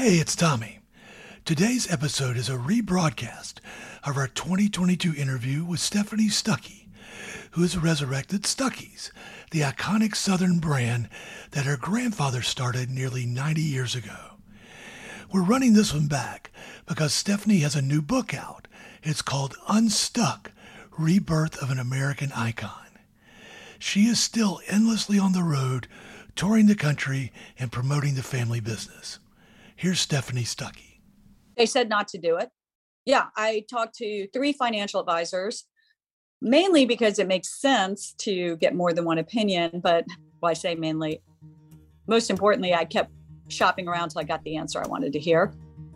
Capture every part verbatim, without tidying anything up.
Hey, it's Tommy. Today's episode is a rebroadcast of our twenty twenty-two interview with Stephanie Stuckey, who has resurrected Stuckey's, the iconic Southern brand that her grandfather started nearly ninety years ago. We're running this one back because Stephanie has a new book out. It's called Unstuck, Rebirth of an American Icon. She is still endlessly on the road, touring the country and promoting the family business. Here's Stephanie Stuckey. They said not to do it. Yeah, I talked to three financial advisors, mainly because it makes sense to get more than one opinion. But well, I say mainly, most importantly, I kept shopping around till I got the answer I wanted to hear.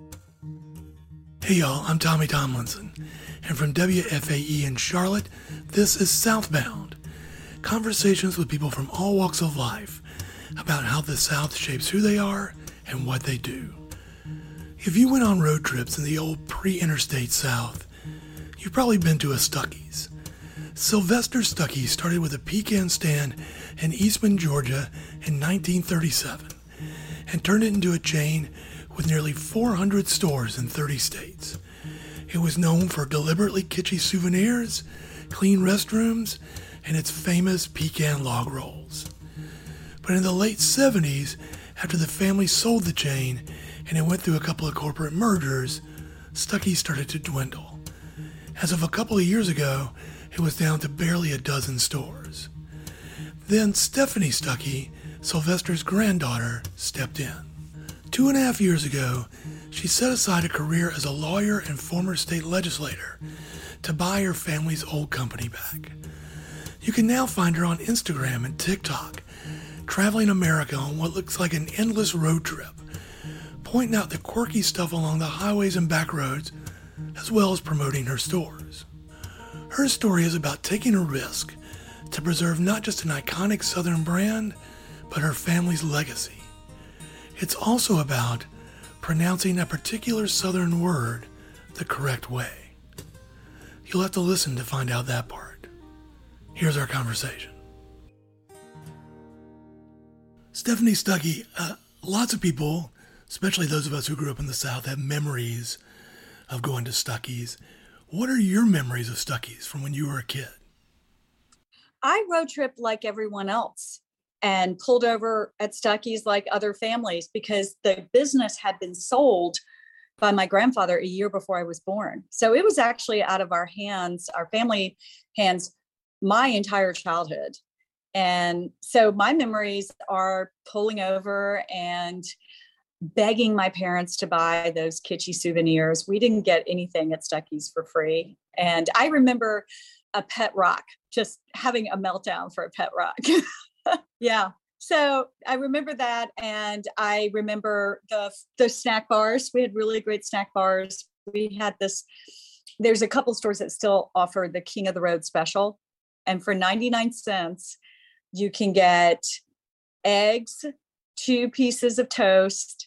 Hey y'all, I'm Tommy Tomlinson, and from W F A E in Charlotte, this is Southbound. Conversations with people from all walks of life about how the South shapes who they are and what they do. If you went on road trips in the old pre-interstate South, you've probably been to a Stuckey's. Sylvester Stuckey started with a pecan stand in Eastman, Georgia in nineteen thirty-seven and turned it into a chain with nearly four hundred stores in thirty states. It was known for deliberately kitschy souvenirs, clean restrooms, and its famous pecan log rolls. But in the late seventies, after the family sold the chain and it went through a couple of corporate mergers, Stuckey started to dwindle. As of a couple of years ago, it was down to barely a dozen stores. Then Stephanie Stuckey, Sylvester's granddaughter, stepped in. Two and a half years ago, she set aside a career as a lawyer and former state legislator to buy her family's old company back. You can now find her on Instagram and TikTok, traveling America on what looks like an endless road trip, pointing out the quirky stuff along the highways and back roads, as well as promoting her stores. Her story is about taking a risk to preserve not just an iconic Southern brand, but her family's legacy. It's also about pronouncing a particular Southern word the correct way. You'll have to listen to find out that part. Here's our conversation. Stephanie Stuckey, uh, lots of people, especially those of us who grew up in the South, have memories of going to Stuckey's. What are your memories of Stuckey's from when you were a kid? I road tripped like everyone else and pulled over at Stuckey's like other families because the business had been sold by my grandfather a year before I was born. So it was actually out of our hands, our family hands, my entire childhood. And so my memories are pulling over and begging my parents to buy those kitschy souvenirs. We didn't get anything at Stuckey's for free. And I remember a pet rock, just having a meltdown for a pet rock. Yeah. So I remember that. And I remember the, the snack bars. We had really great snack bars. We had this, there's a couple stores that still offer the King of the Road special. And for ninety-nine cents, you can get eggs, two pieces of toast,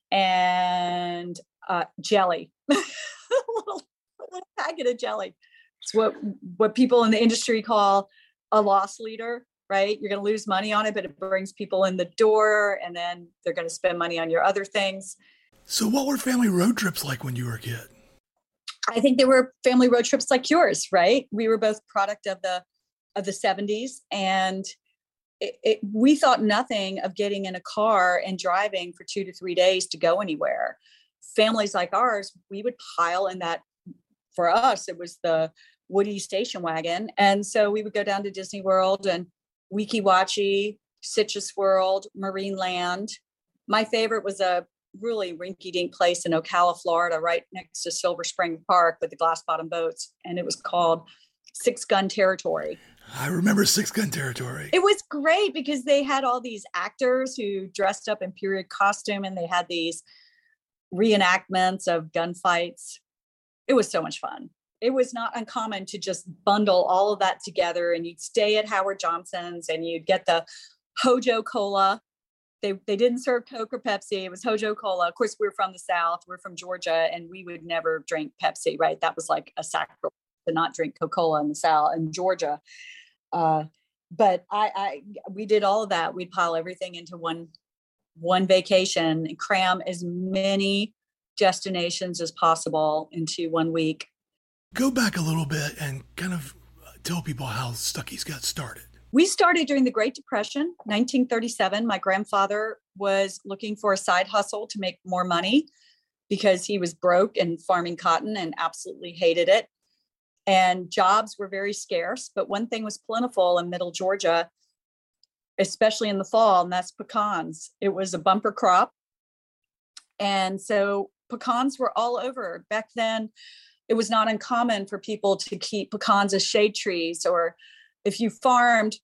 and uh, jelly. a, little, a little packet of jelly. It's what, what people in the industry call a loss leader, right? You're going to lose money on it, but it brings people in the door, and then they're going to spend money on your other things. So what were family road trips like when you were a kid? I think they were family road trips like yours, right? We were both product of the of the seventies, and It, it, we thought nothing of getting in a car and driving for two to three days to go anywhere. Families like ours, we would pile in that. For us, it was the Woody station wagon. And so we would go down to Disney World and Weeki Wachee, Citrus World, Marine Land. My favorite was a really rinky-dink place in Ocala, Florida, right next to Silver Spring Park with the glass bottom boats. And it was called Six Gun Territory. I remember Six Gun Territory. It was great because they had all these actors who dressed up in period costume, and they had these reenactments of gunfights. It was so much fun. It was not uncommon to just bundle all of that together, and you'd stay at Howard Johnson's and you'd get the Hojo Cola. They they didn't serve Coke or Pepsi. It was Hojo Cola. Of course, we're from the South. We're from Georgia, and we would never drink Pepsi, right? That was like a sacrilege to not drink Coca-Cola in the South, in Georgia. Uh, but I, I, we did all of that. We'd pile everything into one one vacation and cram as many destinations as possible into one week. Go back a little bit and kind of tell people how Stuckey's got started. We started during the Great Depression, nineteen thirty-seven. My grandfather was looking for a side hustle to make more money because he was broke and farming cotton and absolutely hated it. And jobs were very scarce, but one thing was plentiful in Middle Georgia, especially in the fall, and that's pecans. It was a bumper crop. And so pecans were all over. Back then, it was not uncommon for people to keep pecans as shade trees, or if you farmed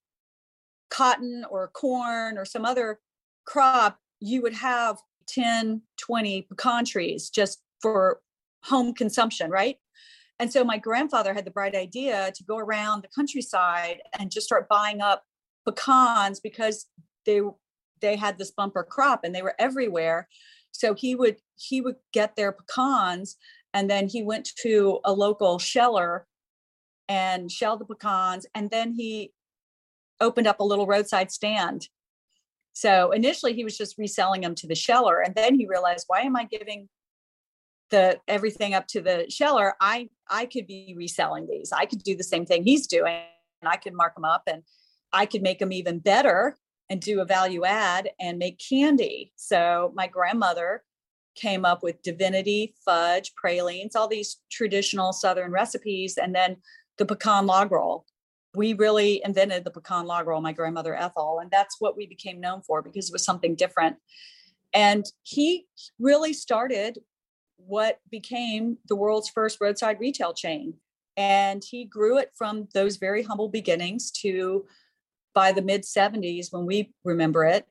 cotton or corn or some other crop, you would have ten, twenty pecan trees just for home consumption, right? And so my grandfather had the bright idea to go around the countryside and just start buying up pecans because they they had this bumper crop and they were everywhere. So he would he would get their pecans, and then he went to a local sheller and shelled the pecans, and then he opened up a little roadside stand. So initially he was just reselling them to the sheller, and then he realized, why am I giving the everything up to the sheller? I I could be reselling these. I could do the same thing he's doing, and I could mark them up, and I could make them even better and do a value add and make candy. So my grandmother came up with divinity, fudge, pralines, all these traditional Southern recipes, and then the pecan log roll. We really invented the pecan log roll, my grandmother Ethel, and that's what we became known for because it was something different. And he really started what became the world's first roadside retail chain. And he grew it from those very humble beginnings to, by the mid seventies, when we remember it,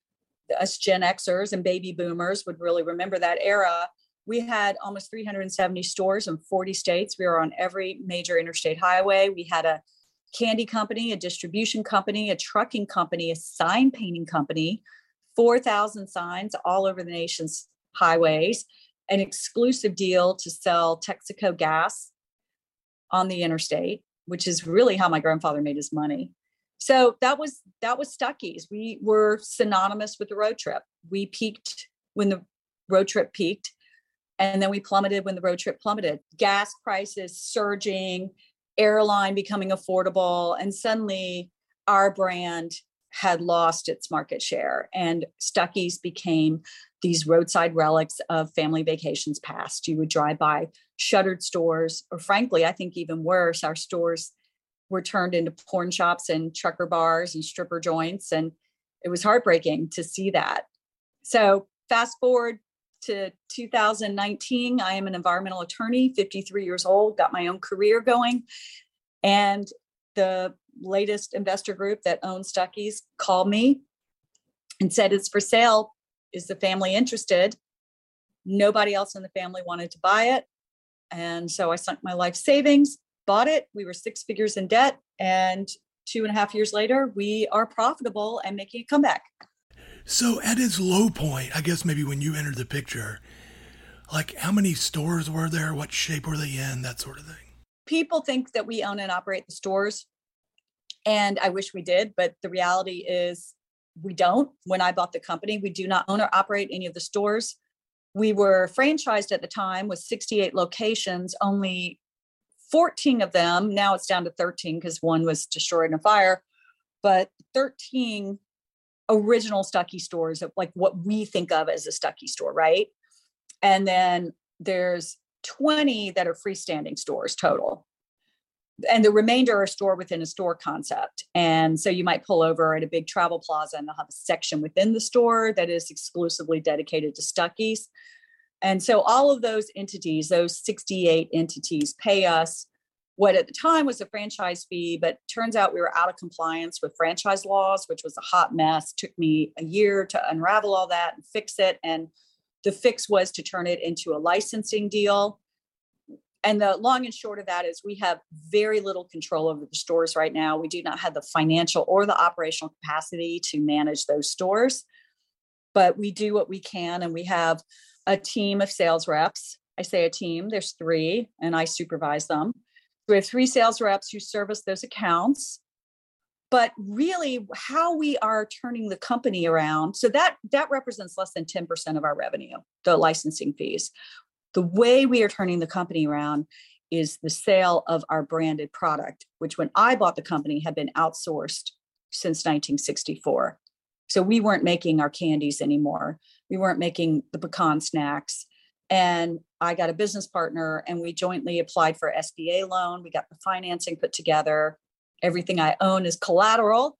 us Gen Xers and baby boomers would really remember that era. We had almost three hundred seventy stores in forty states. We were on every major interstate highway. We had a candy company, a distribution company, a trucking company, a sign painting company, four thousand signs all over the nation's highways, an exclusive deal to sell Texaco gas on the interstate, which is really how my grandfather made his money. So that was that was Stuckey's. We were synonymous with the road trip. We peaked when the road trip peaked, and then we plummeted when the road trip plummeted. Gas prices surging, airline becoming affordable, and suddenly our brand had lost its market share, and Stuckey's became these roadside relics of family vacations past. You would drive by shuttered stores, or frankly, I think even worse, our stores were turned into porn shops and trucker bars and stripper joints. And it was heartbreaking to see that. So fast forward to two thousand nineteen, I am an environmental attorney, fifty-three years old, got my own career going. And the latest investor group that owns Stuckey's called me and said, it's for sale. Is the family interested? Nobody else in the family wanted to buy it. And so I sunk my life savings, bought it. We were six figures in debt. And two and a half years later, we are profitable and making a comeback. So at its low point, I guess maybe when you entered the picture, like how many stores were there? What shape were they in? That sort of thing. People think that we own and operate the stores. And I wish we did, but the reality is we don't. When I bought the company, we do not own or operate any of the stores. We were franchised at the time with sixty-eight locations, only fourteen of them. Now it's down to thirteen because one was destroyed in a fire, but thirteen original Stuckey stores, like what we think of as a Stuckey store, right? And then there's twenty that are freestanding stores total. And the remainder are store within a store concept. And so you might pull over at a big travel plaza and they'll have a section within the store that is exclusively dedicated to Stuckey's. And so all of those entities, those sixty-eight entities, pay us what at the time was a franchise fee, but turns out we were out of compliance with franchise laws, which was a hot mess. Took me a year to unravel all that and fix it. And the fix was to turn it into a licensing deal. And the long and short of that is we have very little control over the stores right now. We do not have the financial or the operational capacity to manage those stores, but we do what we can. And we have a team of sales reps. I say a team, there's three, and I supervise them. We have three sales reps who service those accounts. But really how we are turning the company around. So that, that represents less than ten percent of our revenue, the licensing fees. The way we are turning the company around is the sale of our branded product, which when I bought the company had been outsourced since nineteen sixty-four. So we weren't making our candies anymore. We weren't making the pecan snacks. And I got a business partner and we jointly applied for S B A loan. We got the financing put together. Everything I own is collateral.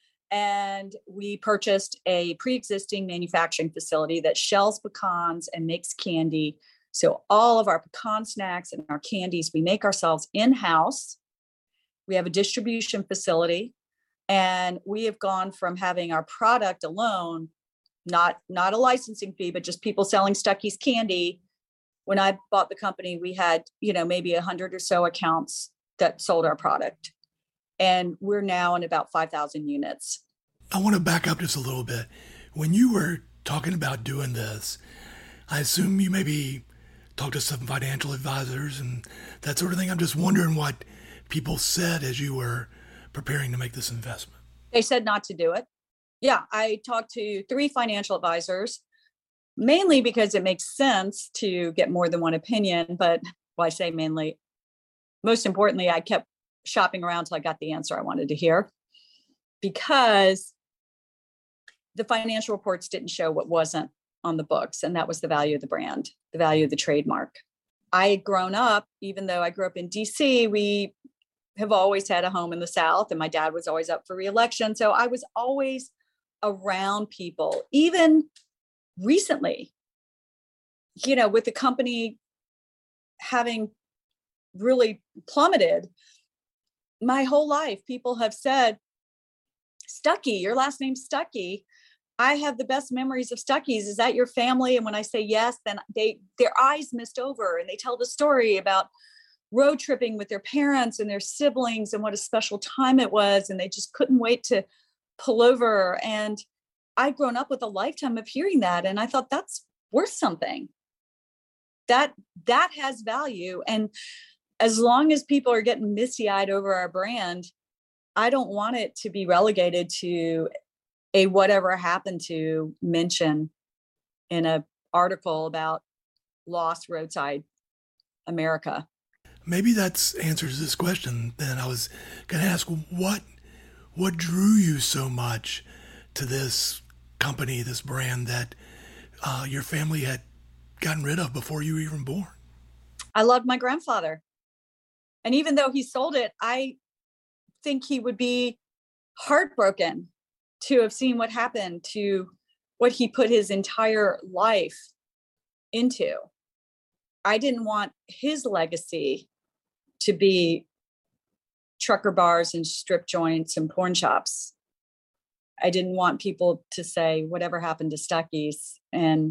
And we purchased a pre-existing manufacturing facility that shells pecans and makes candy. So all of our pecan snacks and our candies, we make ourselves in-house. We have a distribution facility, and we have gone from having our product alone, not, not a licensing fee, but just people selling Stuckey's candy. When I bought the company, we had, you know, maybe a hundred or so accounts that sold our product. And we're now in about five thousand units. I want to back up just a little bit. When you were talking about doing this, I assume you maybe talked to some financial advisors and that sort of thing. I'm just wondering what people said as you were preparing to make this investment. They said not to do it. Yeah, I talked to three financial advisors, mainly because it makes sense to get more than one opinion. But well, I say mainly, most importantly, I kept shopping around till I got the answer I wanted to hear, because the financial reports didn't show what wasn't on the books. And that was the value of the brand, the value of the trademark. I had grown up, even though I grew up in D C, we have always had a home in the South, and my dad was always up for reelection. So I was always around people, even recently, you know, with the company having really plummeted. My whole life, people have said, Stuckey, your last name's Stuckey. I have the best memories of Stuckey's. Is that your family? And when I say yes, then they, their eyes mist over and they tell the story about road tripping with their parents and their siblings and what a special time it was. And they just couldn't wait to pull over. And I'd grown up with a lifetime of hearing that. And I thought that's worth something. That, that has value. And as long as people are getting misty-eyed over our brand, I don't want it to be relegated to a whatever happened to mention in an article about lost roadside America. Maybe that's answers this question. Then I was going to ask, what what drew you so much to this company, this brand that uh, your family had gotten rid of before you were even born? I loved my grandfather. And even though he sold it, I think he would be heartbroken to have seen what happened to what he put his entire life into. I didn't want his legacy to be trucker bars and strip joints and porn shops. I didn't want people to say whatever happened to Stuckey's and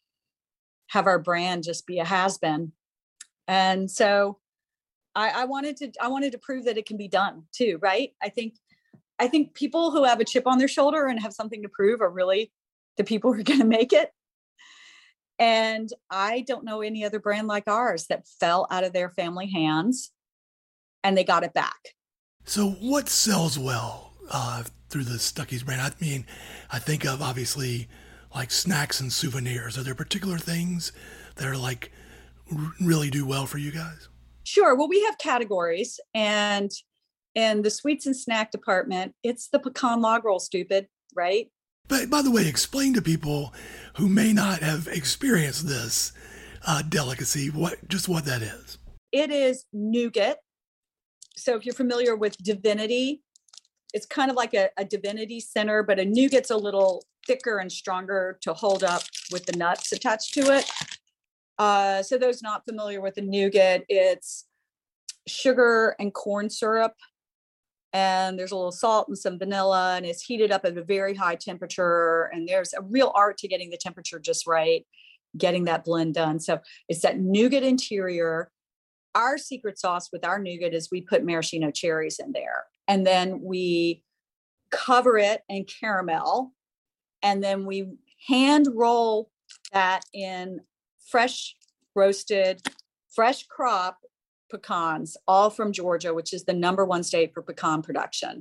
have our brand just be a has-been. And so I, I wanted to, I wanted to prove that it can be done too, right? I think, I think people who have a chip on their shoulder and have something to prove are really the people who are going to make it. And I don't know any other brand like ours that fell out of their family hands and they got it back. So what sells well uh, through the Stuckey's brand? I mean, I think of obviously like snacks and souvenirs. Are there particular things that are like r- really do well for you guys? Sure. Well, we have categories, and in the sweets and snack department, it's the pecan log roll, stupid, right? But by the way, explain to people who may not have experienced this uh, delicacy, what just what that is. It is nougat. So if you're familiar with Divinity, it's kind of like a, a Divinity center, but a nougat's a little thicker and stronger to hold up with the nuts attached to it. Uh, so those not familiar with the nougat, it's sugar and corn syrup, and there's a little salt and some vanilla, and it's heated up at a very high temperature. And there's a real art to getting the temperature just right, getting that blend done. So it's that nougat interior. Our secret sauce with our nougat is we put maraschino cherries in there, and then we cover it in caramel, and then we hand roll that in fresh roasted, fresh crop pecans, all from Georgia, which is the number one state for pecan production.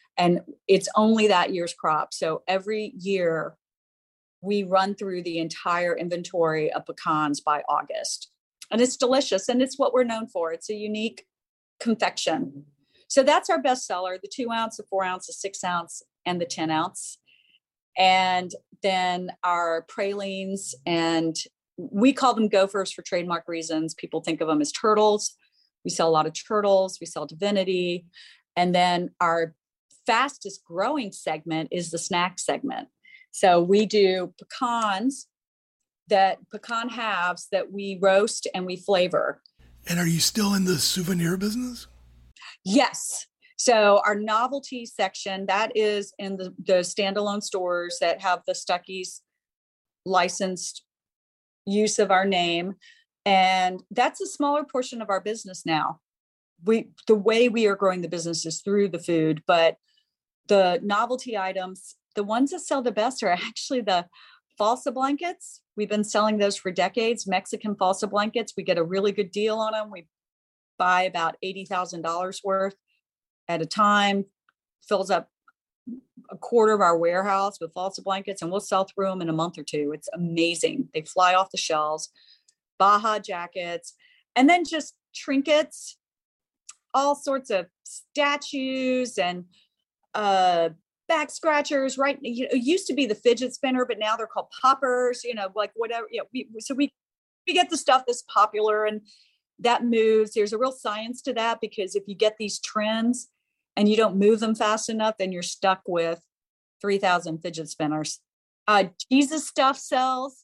And it's only that year's crop. So every year we run through the entire inventory of pecans by August. And it's delicious. And it's what we're known for. It's a unique confection. So that's our best seller, the two ounce, the four ounce, the six ounce, and the ten ounce. And then our pralines, and we call them gophers for trademark reasons. People think of them as turtles. We sell a lot of turtles. We sell Divinity. And then our fastest growing segment is the snack segment. So we do pecans, that pecan halves that we roast and we flavor. And are you still in the souvenir business? Yes. So our novelty section, that is in the, the standalone stores that have the Stuckey's licensed use of our name. And that's a smaller portion of our business now. We, the way we are growing the business is through the food, but the novelty items, the ones that sell the best are actually the falsa blankets. We've been selling those for decades, Mexican falsa blankets. We get a really good deal on them. We buy about eighty thousand dollars worth at a time, fills up a quarter of our warehouse with falsa blankets, and we'll sell through them in a month or two. It's amazing. They fly off the shelves. Baja jackets, and then just trinkets, all sorts of statues and uh, back scratchers, right? You know, it used to be the fidget spinner, but now they're called poppers, you know, like whatever. You know, we, so we, we get the stuff that's popular and that moves. There's a real science to that, because if you get these trends and you don't move them fast enough, then you're stuck with three thousand fidget spinners. Uh, Jesus stuff sells.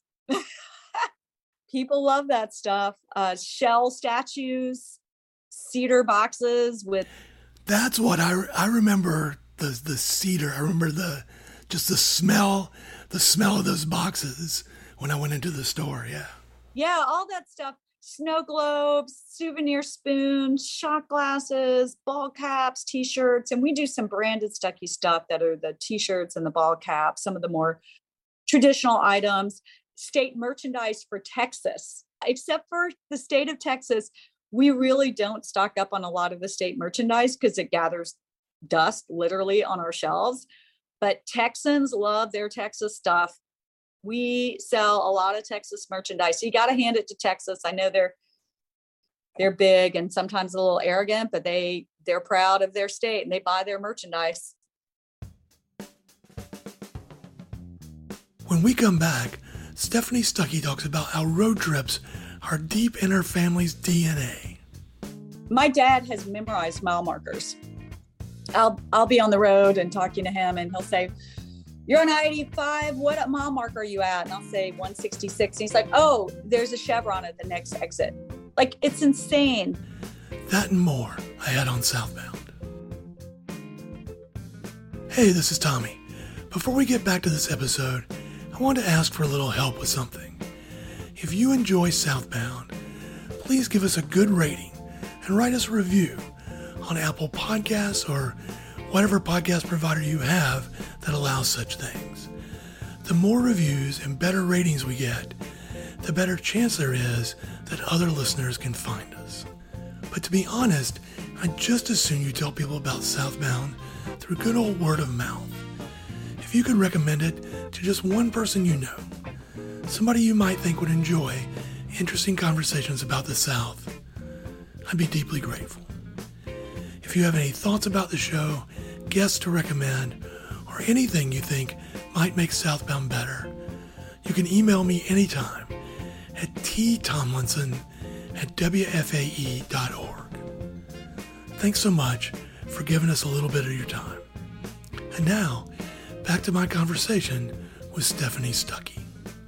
People love that stuff. Uh, shell statues, cedar boxes with. That's what I, I remember the, the cedar. I remember the, just the smell, the smell of those boxes when I went into the store. Yeah. Yeah. All that stuff. Snow globes, souvenir spoons, shot glasses, ball caps, t-shirts. And we do some branded Stuckey stuff that are the t-shirts and the ball caps, some of the more traditional items. State merchandise for Texas, except for the state of Texas. We really don't stock up on a lot of the state merchandise because it gathers dust literally on our shelves. But Texans love their Texas stuff. We sell a lot of Texas merchandise. So you got to hand it to Texas. I know they're they're big and sometimes a little arrogant, but they they're proud of their state and they buy their merchandise. When we come back, Stephanie Stuckey talks about how road trips are deep in her family's D N A. My dad has memorized mile markers. I'll I'll be on the road and talking to him, and he'll say, "You're on I eighty-five. What mile mark are you at?" And I'll say one sixty-six. And he's like, "Oh, there's a Chevron at the next exit." Like, it's insane. That and more ahead on Southbound. Hey, this is Tommy. Before we get back to this episode, I want to ask for a little help with something. If you enjoy Southbound, please give us a good rating and write us a review on Apple Podcasts or whatever podcast provider you have that allows such things. The more reviews and better ratings we get, the better chance there is that other listeners can find us. But to be honest, I'd just as soon you tell people about Southbound through good old word of mouth. If you could recommend it to just one person you know, somebody you might think would enjoy interesting conversations about the South, I'd be deeply grateful. If you have any thoughts about the show, guests to recommend, or anything you think might make Southbound better, you can email me anytime at ttomlinson at w f a e dot org. Thanks so much for giving us a little bit of your time. And now, back to my conversation with Stephanie Stuckey.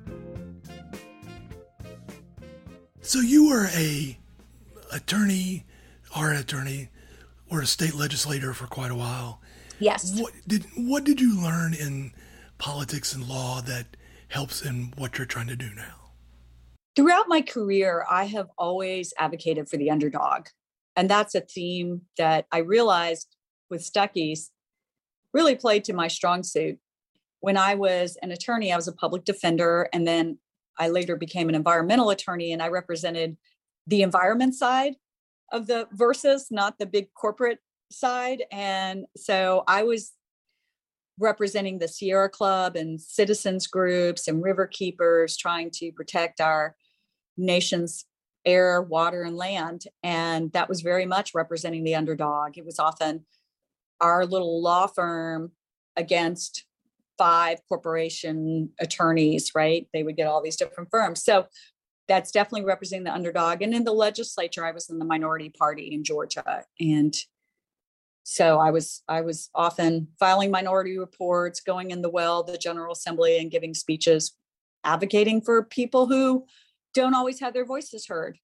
So you were a attorney, are an attorney, or a state legislator for quite a while. Yes. What did what did you learn in politics and law that helps in what you're trying to do now? Throughout my career, I have always advocated for the underdog. And that's a theme that I realized with Stuckey's really played to my strong suit. When I was an attorney, I was a public defender, and then I later became an environmental attorney, and I represented the environment side of the versus, not the big corporate side. And so I was representing the Sierra Club and citizens groups and river keepers trying to protect our nation's air, water, and land. And that was very much representing the underdog. It was often our little law firm against five corporation attorneys, right? They would get all these different firms. So that's definitely representing the underdog. And in the legislature, I was in the minority party in Georgia. And so I was I was often filing minority reports, going in the well, the General Assembly, and giving speeches, advocating for people who don't always have their voices heard.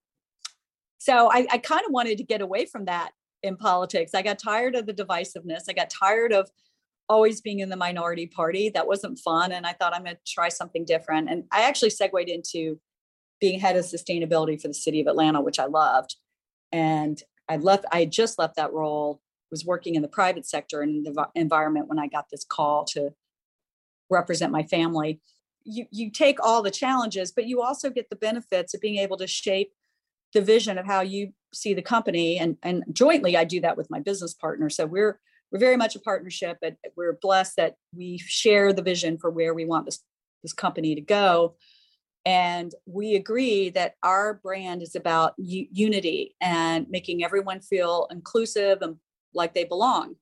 So I, I kind of wanted to get away from that in politics. I got tired of the divisiveness. I got tired of always being in the minority party. That wasn't fun. And I thought I'm going to try something different. And I actually segued into being head of sustainability for the city of Atlanta, which I loved. And I left, I had just left that role, was working in the private sector and the environment when I got this call to represent my family. You, you take all the challenges, but you also get the benefits of being able to shape the vision of how you see the company. And, and jointly, I do that with my business partner. So we're, we're very much a partnership, but we're blessed that we share the vision for where we want this, this company to go. And we agree that our brand is about u- unity and making everyone feel inclusive and like they belong.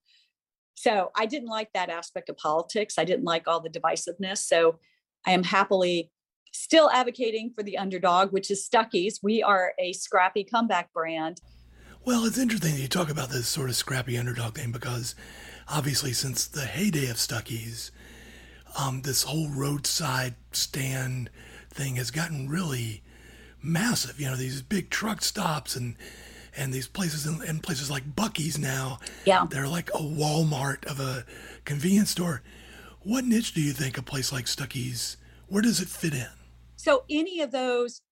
So I didn't like that aspect of politics. I didn't like all the divisiveness. So I am happily still advocating for the underdog, which is Stuckey's. We are a scrappy comeback brand. Well, it's interesting that you talk about this sort of scrappy underdog thing, because obviously since the heyday of Stuckey's, um, this whole roadside stand thing has gotten really massive. You know, these big truck stops and and these places in, and places like Buc-ee's now. Yeah. They're like a Walmart of a convenience store. What niche do you think a place like Stuckey's, where does it fit in? So any of those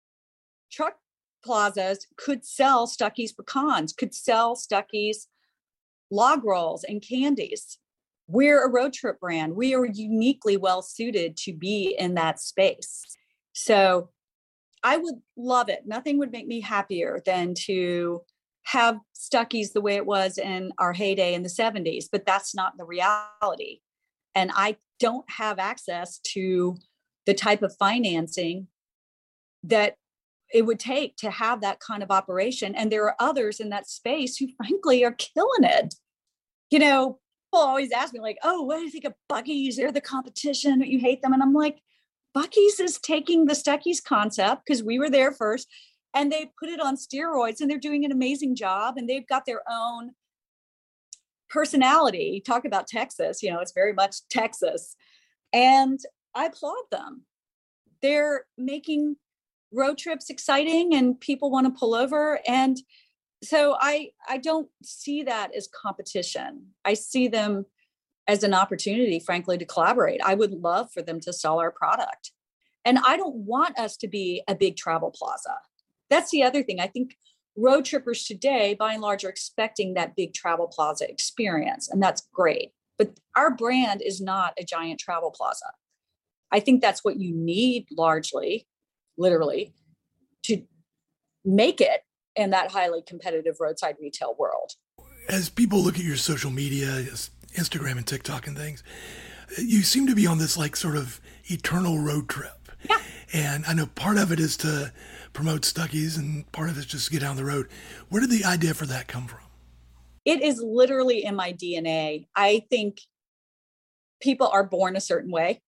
truck plazas could sell Stuckey's pecans, could sell Stuckey's log rolls and candies. We're a road trip brand. We are uniquely well suited to be in that space. So I would love it. Nothing would make me happier than to have Stuckey's the way it was in our heyday in the seventies, but that's not the reality. And I don't have access to the type of financing that it would take to have that kind of operation. And there are others in that space who frankly are killing it. You know, people always ask me like, oh, what do you think of Buc-ee's? They're the competition, you hate them. And I'm like, Buc-ee's is taking the Stuckey's concept, because we were there first, and they put it on steroids, and they're doing an amazing job. And they've got their own personality. Talk about Texas, you know, it's very much Texas. And I applaud them. They're making road trips exciting and people want to pull over. And so I, I don't see that as competition. I see them as an opportunity, frankly, to collaborate. I would love for them to sell our product. And I don't want us to be a big travel plaza. That's the other thing. I think road trippers today, by and large, are expecting that big travel plaza experience, and that's great. But our brand is not a giant travel plaza. I think that's what you need largely, literally, to make it in that highly competitive roadside retail world. As people look at your social media, Instagram and TikTok and things, you seem to be on this like sort of eternal road trip. Yeah. And I know part of it is to promote Stuckey's and part of it is just to get down the road. Where did the idea for that come from? It is literally in my D N A. I think people are born a certain way.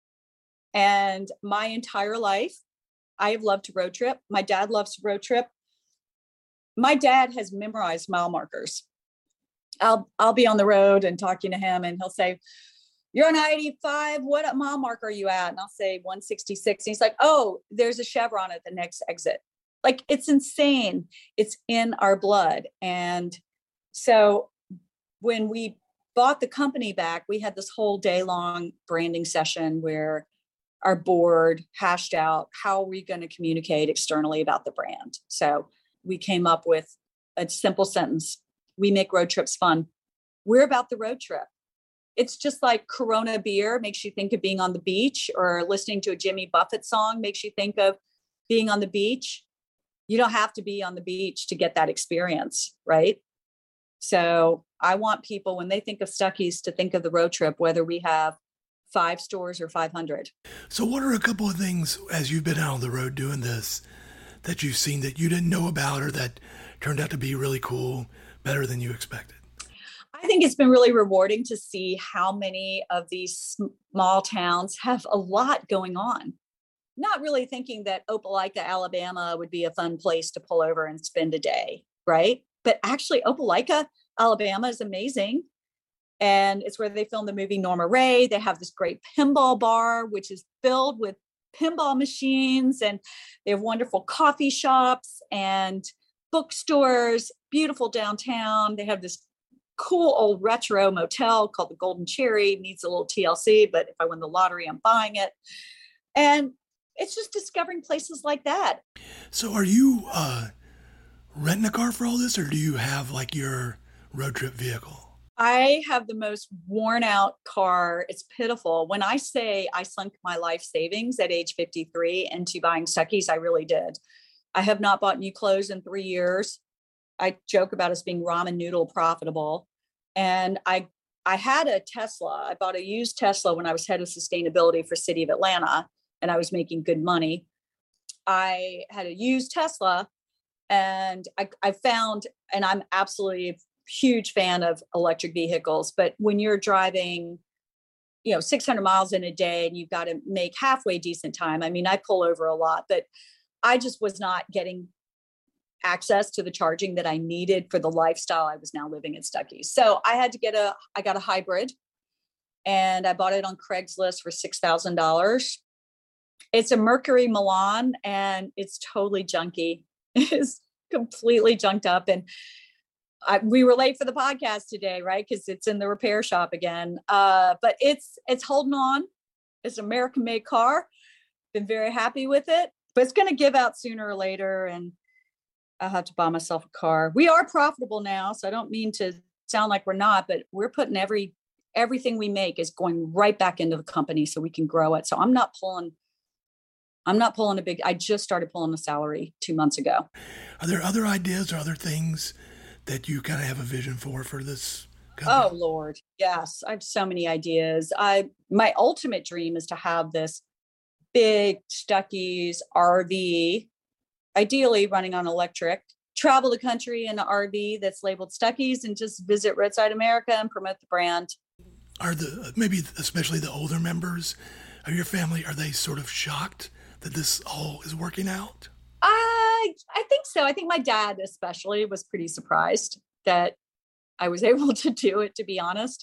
And my entire life, I have loved to road trip. My dad loves to road trip. My dad has memorized mile markers. I'll I'll be on the road and talking to him, and he'll say, "You're on I eighty-five. What mile marker are you at?" And I'll say one sixty-six. And he's like, "Oh, there's a Chevron at the next exit." Like, it's insane. It's in our blood. And so when we bought the company back, we had this whole day long branding session where our board hashed out how are we going to communicate externally about the brand. So we came up with a simple sentence: we make road trips fun. We're about the road trip. It's just like Corona beer makes you think of being on the beach, or listening to a Jimmy Buffett song makes you think of being on the beach. You don't have to be on the beach to get that experience, right? So I want people, when they think of Stuckey's, to think of the road trip, whether we have five stores or five hundred. So what are a couple of things as you've been out on the road doing this that you've seen that you didn't know about or that turned out to be really cool, better than you expected? I think it's been really rewarding to see how many of these small towns have a lot going on. Not really thinking that Opelika, Alabama would be a fun place to pull over and spend a day, right? But actually, Opelika, Alabama is amazing. And it's where they filmed the movie Norma Ray. They have this great pinball bar, which is filled with pinball machines. And they have wonderful coffee shops and bookstores, beautiful downtown. They have this cool old retro motel called the Golden Cherry. Needs a little T L C, but if I win the lottery, I'm buying it. And it's just discovering places like that. So are you uh, renting a car for all this, or do you have like your road trip vehicle? I have the most worn out car. It's pitiful. When I say I sunk my life savings at age fifty-three into buying Stuckey's, I really did. I have not bought new clothes in three years. I joke about us being ramen noodle profitable. And I I had a Tesla. I bought a used Tesla when I was head of sustainability for City of Atlanta, and I was making good money. I had a used Tesla, and I, I found, and I'm absolutely a huge fan of electric vehicles, but when you're driving, you know, six hundred miles in a day and you've got to make halfway decent time. I mean, I pull over a lot, but I just was not getting access to the charging that I needed for the lifestyle I was now living in Stuckey's. So I had to get a, I got a hybrid, and I bought it on Craigslist for six thousand dollars. It's a Mercury Milan, and it's totally junky. It's completely junked up. And I, we were late for the podcast today, right? Because it's in the repair shop again. Uh, but it's it's holding on. It's an American-made car. Been very happy with it, but it's going to give out sooner or later, and I'll have to buy myself a car. We are profitable now, so I don't mean to sound like we're not, but we're putting every everything we make is going right back into the company so we can grow it. So I'm not pulling. I'm not pulling a big. I just started pulling a salary two months ago. Are there other ideas or other things that you kind of have a vision for for this company? Oh Lord, yes, I have so many ideas. I my ultimate dream is to have this big Stuckey's R V, ideally running on electric, travel the country in an R V that's labeled Stuckey's, and just visit Roadside America and promote the brand. Are the maybe especially the older members of your family, are they sort of shocked that this all is working out? I I think so. I think my dad especially was pretty surprised that I was able to do it, to be honest.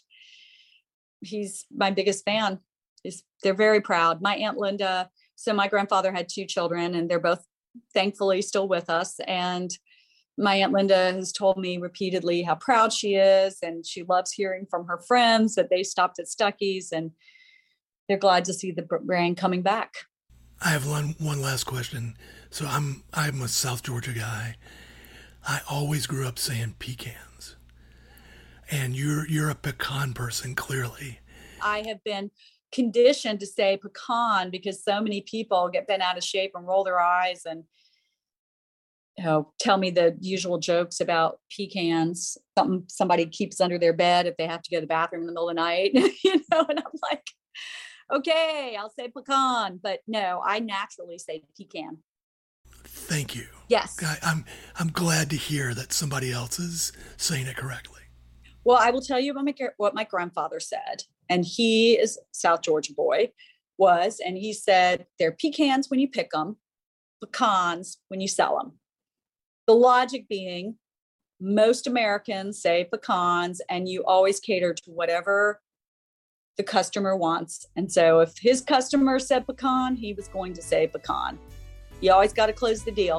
He's my biggest fan. He's, they're very proud. My Aunt Linda, so my grandfather had two children, and they're both thankfully still with us. And my Aunt Linda has told me repeatedly how proud she is, and she loves hearing from her friends that they stopped at Stuckey's, and they're glad to see the brand coming back. I have one one last question. So I'm I'm a South Georgia guy. I always grew up saying pecans, and you're you're a pecan person, clearly. I have been conditioned to say pecan because so many people get bent out of shape and roll their eyes and, you know, tell me the usual jokes about pecans. Something somebody keeps under their bed if they have to go to the bathroom in the middle of the night, you know. And I'm like, okay, I'll say pecan, but no, I naturally say pecan. Thank you. Yes. I, I'm I'm glad to hear that somebody else is saying it correctly. Well, I will tell you about my, what my grandfather said, and he is South Georgia boy, was, and he said, they're pecans when you pick them, pecans when you sell them. The logic being, most Americans say pecans, and you always cater to whatever the customer wants. And so if his customer said pecan, he was going to say pecan. You always got to close the deal.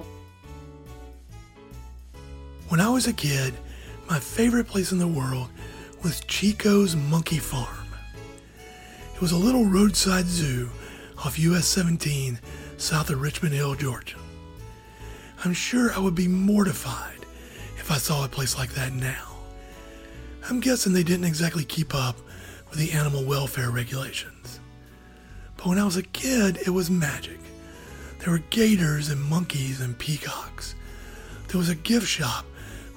When I was a kid, my favorite place in the world was Chico's Monkey Farm. It was a little roadside zoo off U S seventeen south of Richmond Hill, Georgia. I'm sure I would be mortified if I saw a place like that now. I'm guessing they didn't exactly keep up with the animal welfare regulations. But when I was a kid, it was magic. There were gators and monkeys and peacocks. There was a gift shop with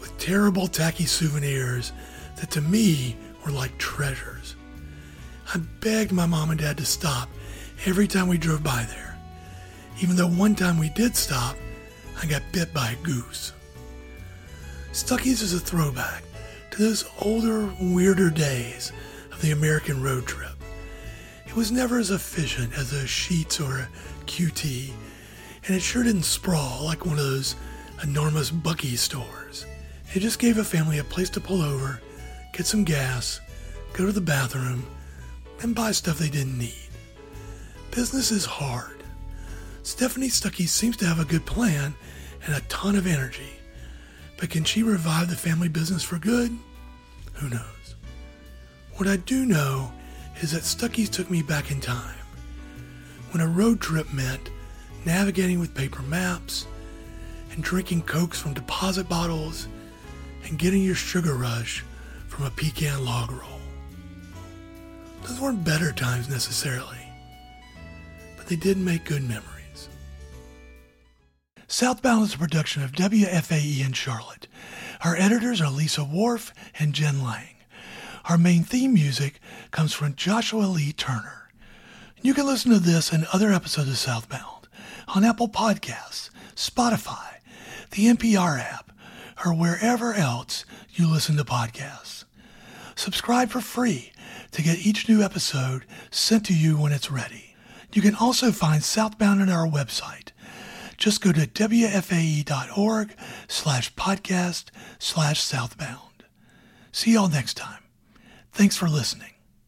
with terrible, tacky souvenirs that to me were like treasures. I begged my mom and dad to stop every time we drove by there. Even though one time we did stop, I got bit by a goose. Stuckey's is a throwback to those older, weirder days of the American road trip. It was never as efficient as a Sheetz or a Q T, and it sure didn't sprawl like one of those enormous Buc-ee's stores. It just gave a family a place to pull over, get some gas, go to the bathroom, and buy stuff they didn't need. Business is hard. Stephanie Stuckey seems to have a good plan and a ton of energy, but can she revive the family business for good? Who knows? What I do know is that Stuckey's took me back in time, when a road trip meant navigating with paper maps and drinking Cokes from deposit bottles and getting your sugar rush from a pecan log roll. Those weren't better times necessarily, but they did make good memories. Southbound is a production of W F A E in Charlotte. Our editors are Lisa Worf and Jen Lang. Our main theme music comes from Joshua Lee Turner. You can listen to this and other episodes of Southbound on Apple Podcasts, Spotify, the N P R app, or wherever else you listen to podcasts. Subscribe for free to get each new episode sent to you when it's ready. You can also find Southbound on our website. Just go to W F A E dot org slash podcast slash southbound. See y'all next time. Thanks for listening.